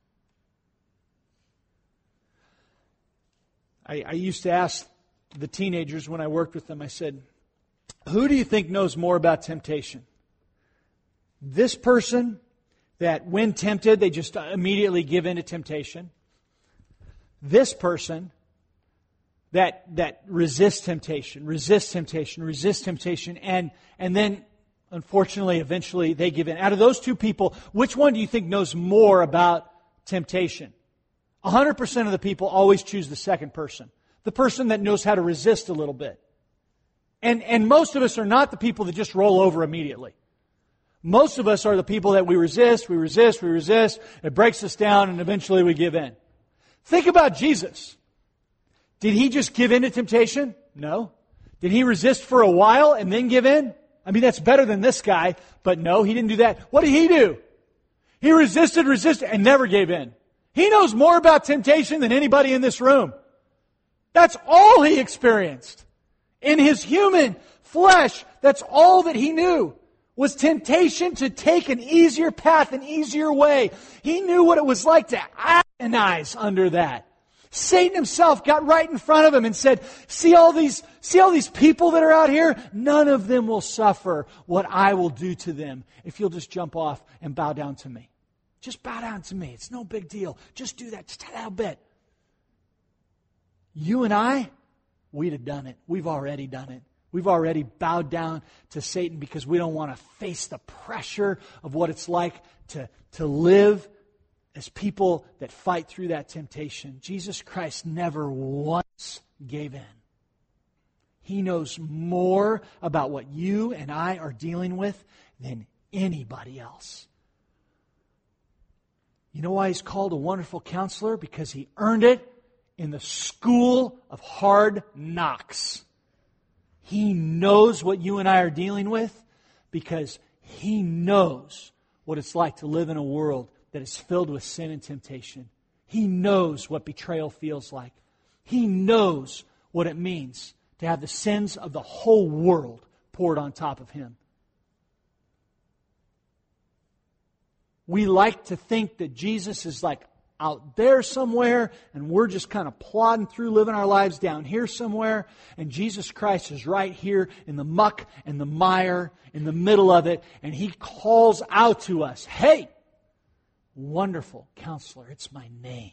I, I used to ask the teenagers when I worked with them, I said, who do you think knows more about temptation? This person that when tempted, they just immediately give in to temptation. This person that that resists temptation, resists temptation, resists temptation, and and then unfortunately, eventually they give in. Out of those two people, which one do you think knows more about temptation? one hundred percent of the people always choose the second person. The person that knows how to resist a little bit. And, and most of us are not the people that just roll over immediately. Most of us are the people that we resist, we resist, we resist. It breaks us down and eventually we give in. Think about Jesus. Did He just give in to temptation? No. Did He resist for a while and then give in? I mean, that's better than this guy, but no, He didn't do that. What did He do? He resisted, resisted, and never gave in. He knows more about temptation than anybody in this room. That's all He experienced. In His human flesh, that's all that He knew, was temptation to take an easier path, an easier way. He knew what it was like to agonize under that. Satan himself got right in front of him and said, see all these, see all these people that are out here? None of them will suffer what I will do to them if you'll just jump off and bow down to me. Just bow down to me. It's no big deal. Just do that just a little bit. You and I, we'd have done it. We've already done it. We've already bowed down to Satan because we don't want to face the pressure of what it's like to, to live as people that fight through that temptation. Jesus Christ never once gave in. He knows more about what you and I are dealing with than anybody else. You know why He's called a wonderful counselor? Because He earned it in the school of hard knocks. He knows what you and I are dealing with because He knows what it's like to live in a world that is filled with sin and temptation. He knows what betrayal feels like. He knows what it means to have the sins of the whole world poured on top of Him. We like to think that Jesus is like out there somewhere and we're just kind of plodding through living our lives down here somewhere, and Jesus Christ is right here in the muck and the mire, in the middle of it, and He calls out to us, hey, wonderful counselor, it's my name.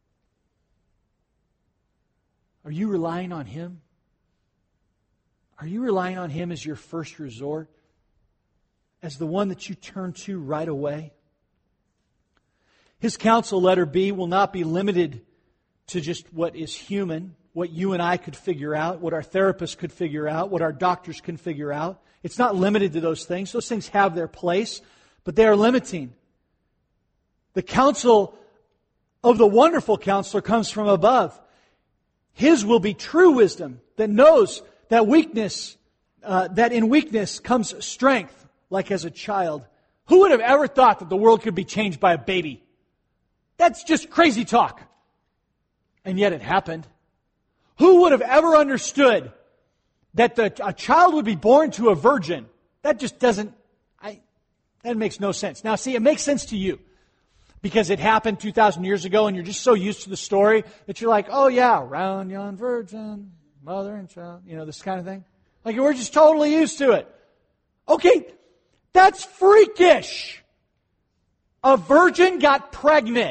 Are you relying on Him? Are you relying on Him as your first resort? As the one that you turn to right away? His counsel, letter B, will not be limited to just what is human, what you and I could figure out, what our therapists could figure out, what our doctors can figure out. It's not limited to those things. Those things have their place, but they are limiting. The counsel of the wonderful counselor comes from above. His will be true wisdom that knows that weakness, uh, that in weakness comes strength, like as a child. Who would have ever thought that the world could be changed by a baby? That's just crazy talk. And yet it happened. Who would have ever understood that the, a child would be born to a virgin? That just doesn't, I, that makes no sense. Now see, it makes sense to you because it happened two thousand years ago and you're just so used to the story that you're like, oh yeah, round yon virgin, mother and child, you know, this kind of thing. Like we're just totally used to it. Okay, that's freakish. A virgin got pregnant.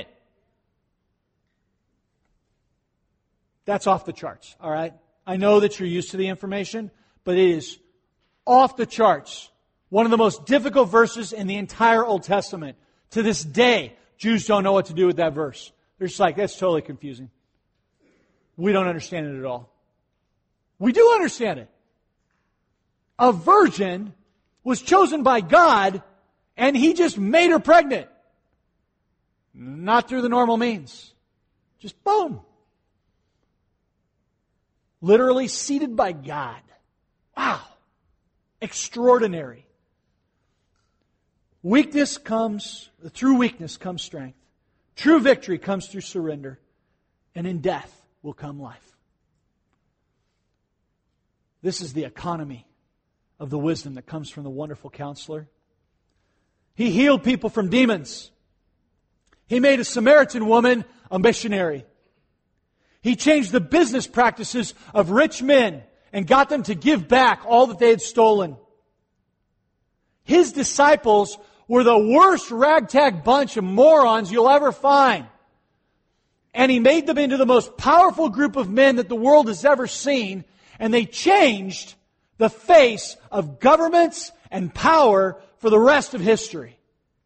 That's off the charts, all right? I know that you're used to the information, but it is off the charts. One of the most difficult verses in the entire Old Testament. To this day, Jews don't know what to do with that verse. They're just like, that's totally confusing. We don't understand it at all. We do understand it. A virgin was chosen by God, and He just made her pregnant. Not through the normal means. Just boom. Literally seated by God. Wow. Extraordinary. Weakness comes, through weakness comes strength. True victory comes through surrender. And in death will come life. This is the economy of the wisdom that comes from the wonderful counselor. He healed people from demons. He made a Samaritan woman a missionary. He changed the business practices of rich men and got them to give back all that they had stolen. His disciples were the worst ragtag bunch of morons you'll ever find. And He made them into the most powerful group of men that the world has ever seen. And they changed the face of governments and power for the rest of history.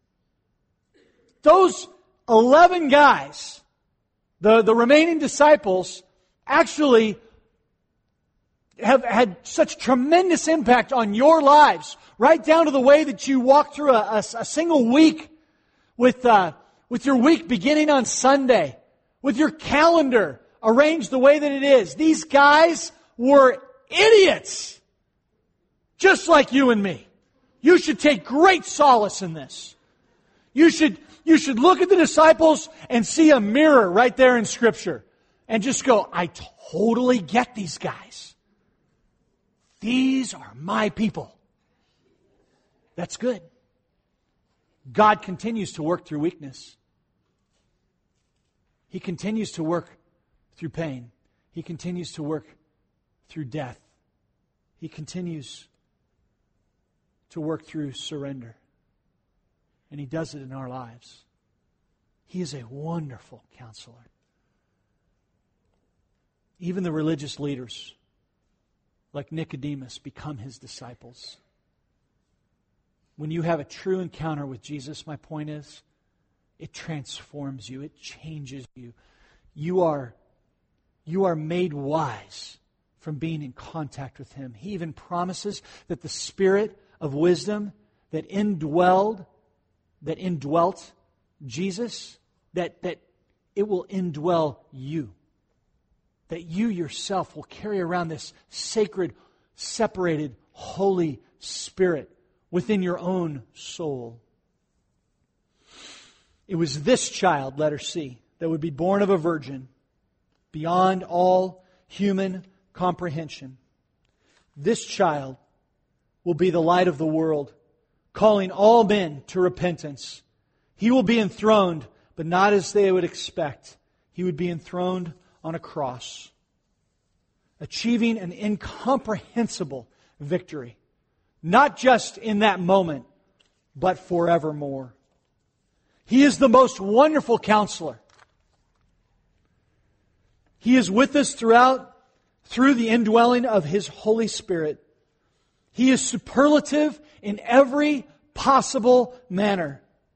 Those eleven guys, the, the remaining disciples, actually have had such tremendous impact on your lives, right down to the way that you walk through a, a, a single week with, uh, with your week beginning on Sunday, with your calendar arranged the way that it is. These guys were idiots, just like you and me. You should take great solace in this. You should, you should look at the disciples and see a mirror right there in Scripture and just go, I totally get these guys. These are my people. That's good. God continues to work through weakness. He continues to work through pain. He continues to work through death. He continues to work through surrender. And He does it in our lives. He is a wonderful counselor. Even the religious leaders, like Nicodemus, become His disciples. When you have a true encounter with Jesus, my point is, it transforms you. It changes you. You are, you are made wise from being in contact with Him. He even promises that the Spirit of wisdom that indwelled, that indwelt Jesus, that, that it will indwell you. That you yourself will carry around this sacred, separated, Holy Spirit within your own soul. It was this child, letter C, that would be born of a virgin, beyond all human comprehension. This child will be the light of the world, calling all men to repentance. He will be enthroned, but not as they would expect. He would be enthroned on a cross, achieving an incomprehensible victory, not just in that moment, but forevermore. He is the most wonderful counselor. He is with us throughout, through the indwelling of His Holy Spirit. He is superlative in every possible manner.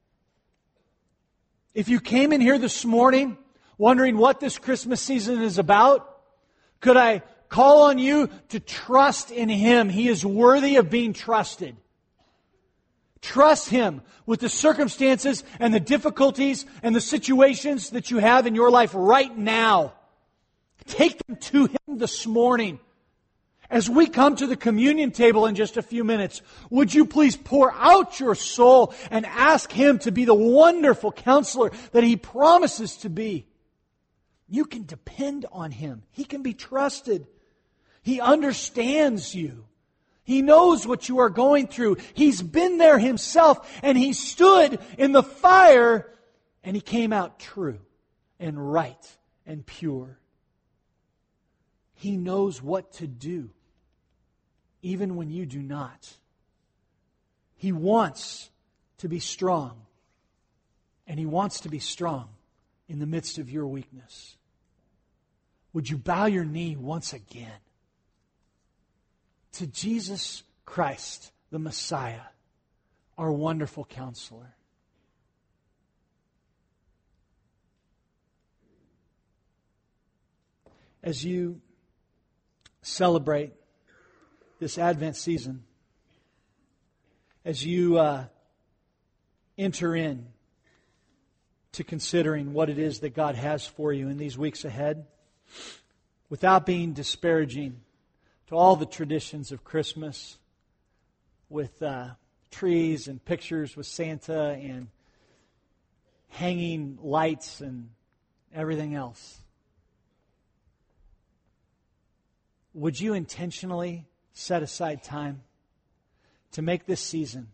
If you came in here this morning wondering what this Christmas season is about, could I call on you to trust in Him? He is worthy of being trusted. Trust Him with the circumstances and the difficulties and the situations that you have in your life right now. Take them to Him this morning. As we come to the communion table in just a few minutes, would you please pour out your soul and ask Him to be the wonderful counselor that He promises to be? You can depend on Him. He can be trusted. He understands you. He knows what you are going through. He's been there Himself, and He stood in the fire, and He came out true and right and pure. He knows what to do, even when you do not. He wants to be strong, and He wants to be strong in the midst of your weakness. Would you bow your knee once again to Jesus Christ, the Messiah, our wonderful counselor? As you celebrate this Advent season, as you uh, enter in to considering what it is that God has for you in these weeks ahead, without being disparaging to all the traditions of Christmas, with uh, trees and pictures with Santa and hanging lights and everything else, would you intentionally set aside time to make this season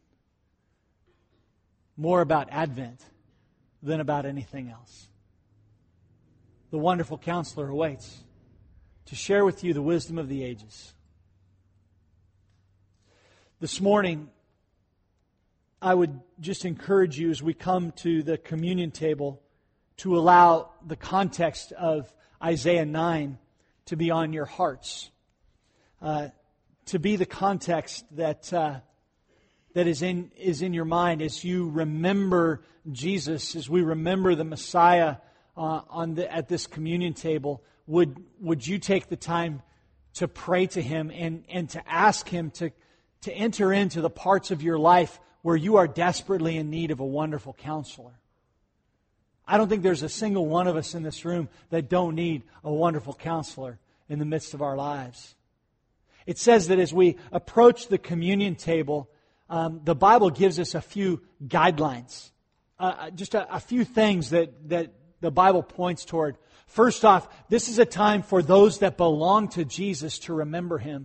more about Advent than about anything else? The wonderful counselor awaits to share with you the wisdom of the ages. This morning, I would just encourage you as we come to the communion table to allow the context of Isaiah nine to be on your hearts. Uh, to be the context that uh, that is in is in your mind as you remember Jesus, as we remember the Messiah uh, on the at this communion table. Would would you take the time to pray to Him and, and to ask Him to to enter into the parts of your life where you are desperately in need of a wonderful counselor? I don't think there's a single one of us in this room that don't need a wonderful counselor in the midst of our lives. It says that as we approach the communion table, um, the Bible gives us a few guidelines, uh, just a, a few things that, that the Bible points toward. First off, this is a time for those that belong to Jesus to remember Him.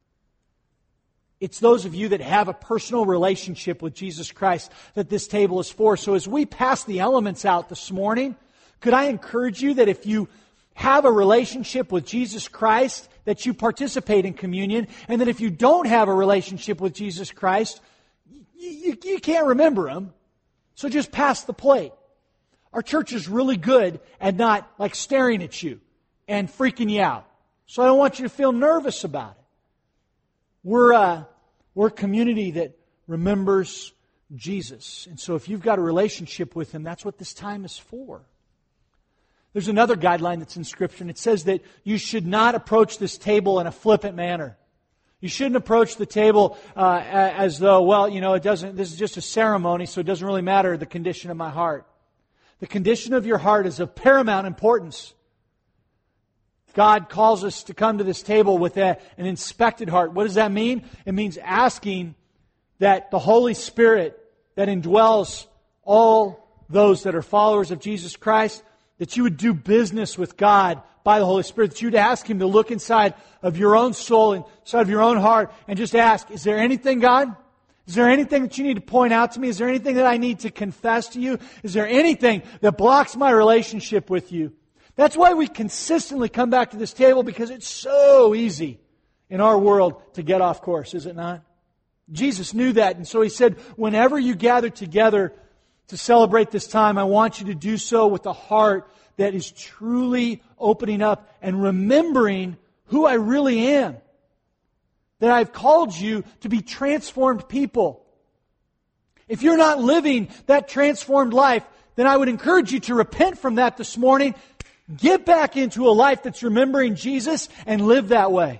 It's those of you that have a personal relationship with Jesus Christ that this table is for. So as we pass the elements out this morning, could I encourage you that if you have a relationship with Jesus Christ, that you participate in communion, and that if you don't have a relationship with Jesus Christ, you, you, you can't remember Him. So just pass the plate. Our church is really good at not like staring at you and freaking you out. So I don't want you to feel nervous about it. We're, uh, we're a community that remembers Jesus. And so if you've got a relationship with Him, that's what this time is for. There's another guideline that's in Scripture, and it says that you should not approach this table in a flippant manner. You shouldn't approach the table uh, as though, well, you know, it doesn't. This is just a ceremony, so it doesn't really matter the condition of my heart. The condition of your heart is of paramount importance. God calls us to come to this table with a, an inspected heart. What does that mean? It means asking that the Holy Spirit that indwells all those that are followers of Jesus Christ, that you would do business with God by the Holy Spirit, that you would ask Him to look inside of your own soul, inside of your own heart, and just ask, is there anything, God? Is there anything that you need to point out to me? Is there anything that I need to confess to you? Is there anything that blocks my relationship with you? That's why we consistently come back to this table, because it's so easy in our world to get off course, is it not? Jesus knew that, and so He said, whenever you gather together to celebrate this time, I want you to do so with a heart that is truly opening up and remembering who I really am. That I've called you to be transformed people. If you're not living that transformed life, then I would encourage you to repent from that this morning. Get back into a life that's remembering Jesus and live that way.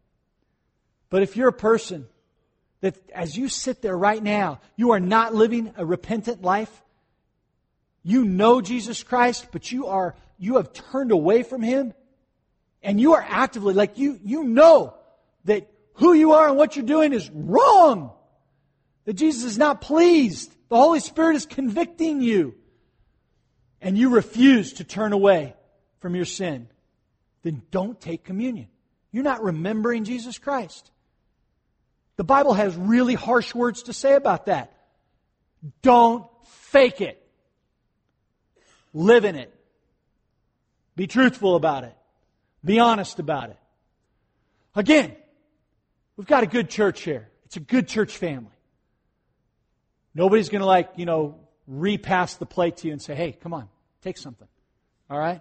But if you're a person that as you sit there right now, you are not living a repentant life, you know Jesus Christ, but you are you have turned away from Him, and you are actively, like you, you know that who you are and what you're doing is wrong. That Jesus is not pleased. The Holy Spirit is convicting you. And you refuse to turn away from your sin. Then don't take communion. You're not remembering Jesus Christ. The Bible has really harsh words to say about that. Don't fake it. Live in it. Be truthful about it. Be honest about it. Again, we've got a good church here. It's a good church family. Nobody's going to like, you know, repass the plate to you and say, hey, come on, take something. All right?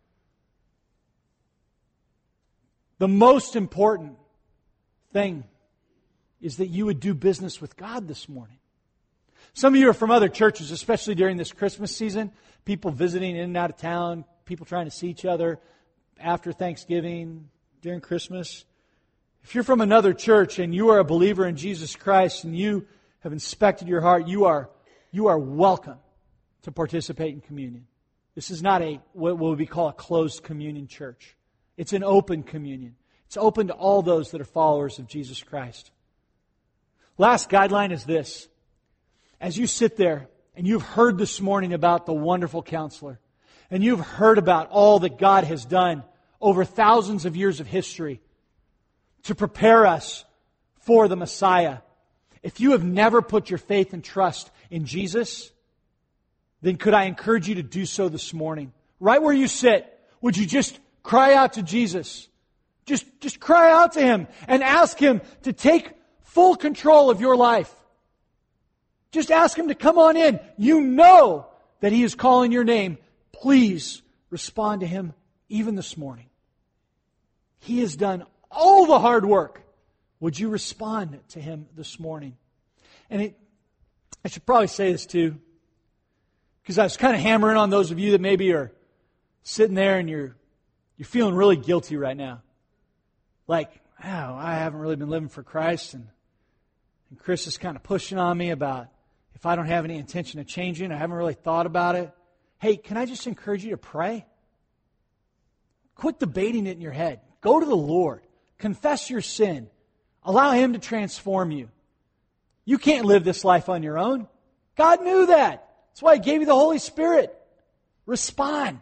The most important thing is that you would do business with God this morning. Some of you are from other churches, especially during this Christmas season. People visiting in and out of town, people trying to see each other after Thanksgiving, during Christmas. If you're from another church and you are a believer in Jesus Christ and you have inspected your heart, you are you are welcome to participate in communion. This is not a what would we call a closed communion church. It's an open communion. It's open to all those that are followers of Jesus Christ. Last guideline is this. As you sit there and you've heard this morning about the wonderful Counselor, and you've heard about all that God has done over thousands of years of history to prepare us for the Messiah. If you have never put your faith and trust in Jesus, then could I encourage you to do so this morning? Right where you sit, would you just cry out to Jesus? Just, just cry out to Him and ask Him to take full control of your life. Just ask Him to come on in. You know that He is calling your name. Please respond to Him even this morning. He has done all the hard work. Would you respond to Him this morning? And it, I should probably say this too, because I was kind of hammering on those of you that maybe are sitting there and you're you're feeling really guilty right now. Like, oh, I haven't really been living for Christ, and, and Chris is kind of pushing on me about if I don't have any intention of changing, I haven't really thought about it. Hey, can I just encourage you to pray? Quit debating it in your head. Go to the Lord. Confess your sin. Allow Him to transform you. You can't live this life on your own. God knew that. That's why He gave you the Holy Spirit. Respond.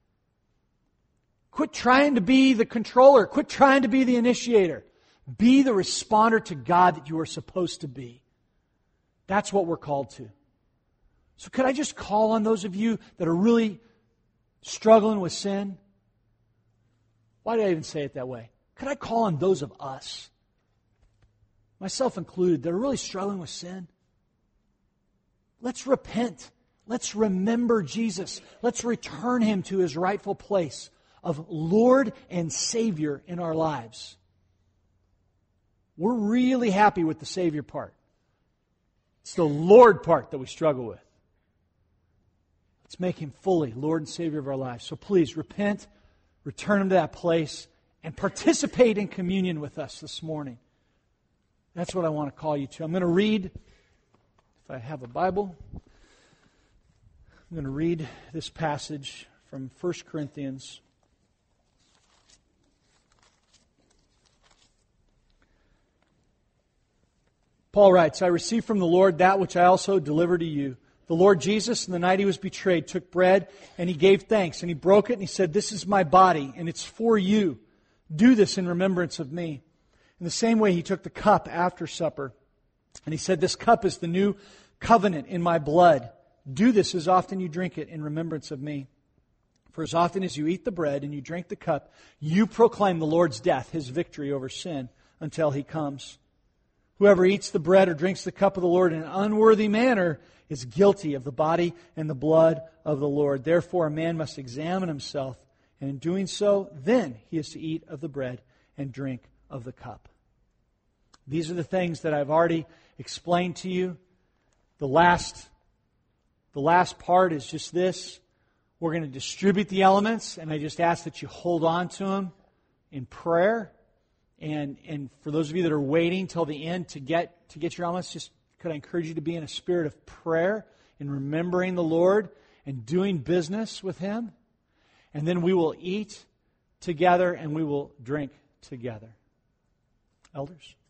Quit trying to be the controller. Quit trying to be the initiator. Be the responder to God that you are supposed to be. That's what we're called to. So could I just call on those of you that are really struggling with sin? Why did I even say it that way? Could I call on those of us, myself included, that are really struggling with sin? Let's repent. Let's remember Jesus. Let's return Him to His rightful place of Lord and Savior in our lives. We're really happy with the Savior part. It's the Lord part that we struggle with. Let's make Him fully Lord and Savior of our lives. So please repent, return Him to that place, and participate in communion with us this morning. That's what I want to call you to. I'm going to read, if I have a Bible, I'm going to read this passage from First Corinthians. Paul writes, I received from the Lord that which I also delivered to you. The Lord Jesus, in the night He was betrayed, took bread, and He gave thanks, and He broke it, and He said, this is my body, and it's for you. Do this in remembrance of me. In the same way, He took the cup after supper, and He said, this cup is the new covenant in my blood. Do this as often you drink it in remembrance of me. For as often as you eat the bread and you drink the cup, you proclaim the Lord's death, His victory over sin, until He comes. Whoever eats the bread or drinks the cup of the Lord in an unworthy manner is guilty of the body and the blood of the Lord. Therefore, a man must examine himself, and in doing so, then he is to eat of the bread and drink of the cup. These are the things that I've already explained to you. The last, the last part is just this. We're going to distribute the elements, and I just ask that you hold on to them in prayer. And and for those of you that are waiting till the end to get to get your elements, just could I encourage you to be in a spirit of prayer and remembering the Lord and doing business with Him. And then we will eat together and we will drink together. Elders?